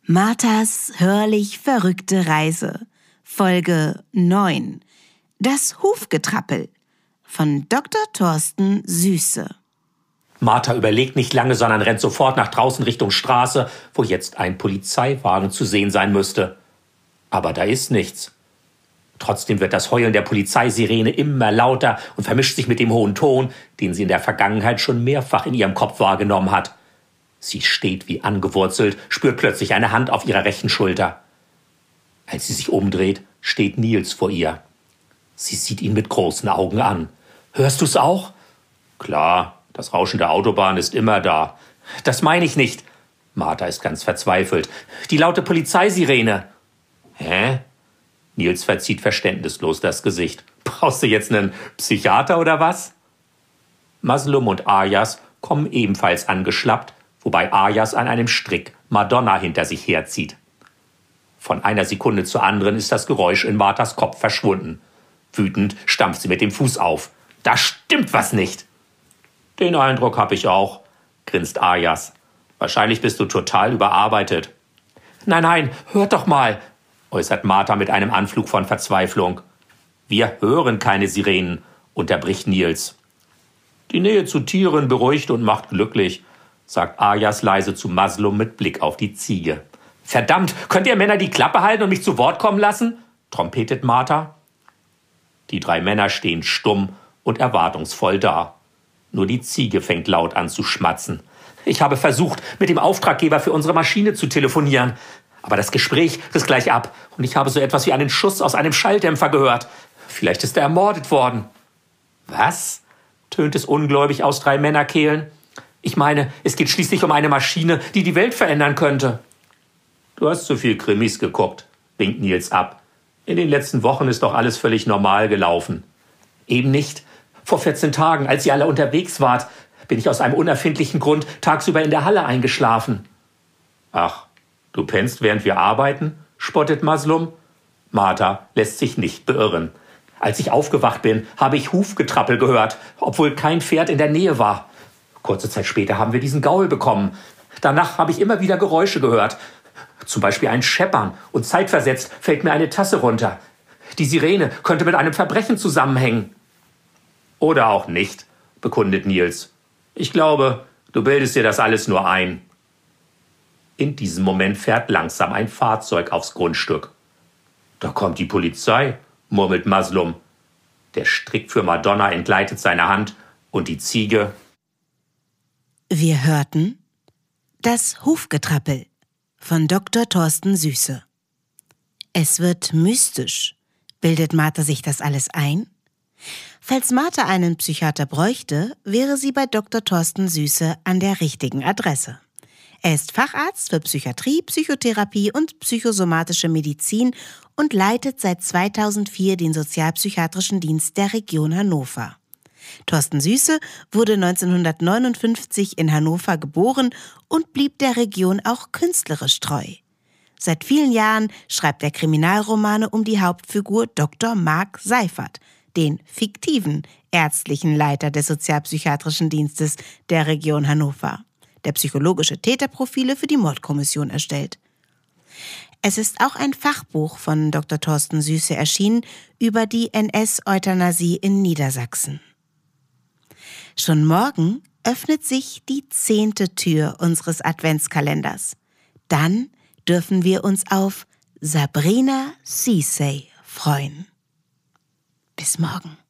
Marthas hörlich verrückte Reise, Folge 9. Das Hufgetrappel von Dr. Thorsten Süße. Martha überlegt nicht lange, sondern rennt sofort nach draußen Richtung Straße, wo jetzt ein Polizeiwagen zu sehen sein müsste. Aber da ist nichts. Trotzdem wird das Heulen der Polizeisirene immer lauter und vermischt sich mit dem hohen Ton, den sie in der Vergangenheit schon mehrfach in ihrem Kopf wahrgenommen hat. Sie steht wie angewurzelt, spürt plötzlich eine Hand auf ihrer rechten Schulter. Als sie sich umdreht, steht Nils vor ihr. Sie sieht ihn mit großen Augen an. »Hörst du's auch?« »Klar, das Rauschen der Autobahn ist immer da.« »Das meine ich nicht.« Martha ist ganz verzweifelt. »Die laute Polizeisirene.« »Hä?« Nils verzieht verständnislos das Gesicht. »Brauchst du jetzt einen Psychiater oder was?« Maslum und Ayas kommen ebenfalls angeschlappt, wobei Ayas an einem Strick Madonna hinter sich herzieht. Von einer Sekunde zur anderen ist das Geräusch in Marthas Kopf verschwunden. Wütend stampft sie mit dem Fuß auf. »Da stimmt was nicht!« »Den Eindruck habe ich auch«, grinst Ayas. »Wahrscheinlich bist du total überarbeitet.« »Nein, hört doch mal«, äußert Martha mit einem Anflug von Verzweiflung. »Wir hören keine Sirenen«, unterbricht Nils. »Die Nähe zu Tieren beruhigt und macht glücklich«, sagt Ayas leise zu Maslum mit Blick auf die Ziege. »Verdammt, könnt ihr Männer die Klappe halten und mich zu Wort kommen lassen?«, trompetet Martha. Die 3 Männer stehen stumm und erwartungsvoll da. Nur die Ziege fängt laut an zu schmatzen. »Ich habe versucht, mit dem Auftraggeber für unsere Maschine zu telefonieren. Aber das Gespräch riss gleich ab und ich habe so etwas wie einen Schuss aus einem Schalldämpfer gehört. Vielleicht ist er ermordet worden.« »Was?«, tönt es ungläubig aus 3 Männerkehlen. »Ich meine, es geht schließlich um eine Maschine, die die Welt verändern könnte.« »Du hast zu viel Krimis geguckt«, winkt Nils ab. »In den letzten Wochen ist doch alles völlig normal gelaufen.« »Eben nicht. Vor 14 Tagen, als ihr alle unterwegs wart, bin ich aus einem unerfindlichen Grund tagsüber in der Halle eingeschlafen.« »Ach, du pennst, während wir arbeiten?«, spottet Maslum. Martha lässt sich nicht beirren. »Als ich aufgewacht bin, habe ich Hufgetrappel gehört, obwohl kein Pferd in der Nähe war. Kurze Zeit später haben wir diesen Gaul bekommen. Danach habe ich immer wieder Geräusche gehört. Zum Beispiel ein Scheppern und zeitversetzt fällt mir eine Tasse runter. Die Sirene könnte mit einem Verbrechen zusammenhängen.« »Oder auch nicht«, bekundet Nils. »Ich glaube, du bildest dir das alles nur ein.« In diesem Moment fährt langsam ein Fahrzeug aufs Grundstück. »Da kommt die Polizei«, murmelt Maslum. Der Strick für Madonna entgleitet seine Hand und die Ziege. Wir hörten Das Hufgetrappel von Dr. Thorsten Süße. Es wird mystisch. Bildet Martha sich das alles ein? Falls Martha einen Psychiater bräuchte, wäre sie bei Dr. Thorsten Süße an der richtigen Adresse. Er ist Facharzt für Psychiatrie, Psychotherapie und psychosomatische Medizin und leitet seit 2004 den sozialpsychiatrischen Dienst der Region Hannover. Thorsten Süße wurde 1959 in Hannover geboren und blieb der Region auch künstlerisch treu. Seit vielen Jahren schreibt er Kriminalromane um die Hauptfigur Dr. Mark Seifert, den fiktiven ärztlichen Leiter des sozialpsychiatrischen Dienstes der Region Hannover, der psychologische Täterprofile für die Mordkommission erstellt. Es ist auch ein Fachbuch von Dr. Thorsten Süße erschienen über die NS-Euthanasie in Niedersachsen. Schon morgen öffnet sich die 10. Tür unseres Adventskalenders. Dann dürfen wir uns auf Sabrina Ceesay freuen. Bis morgen.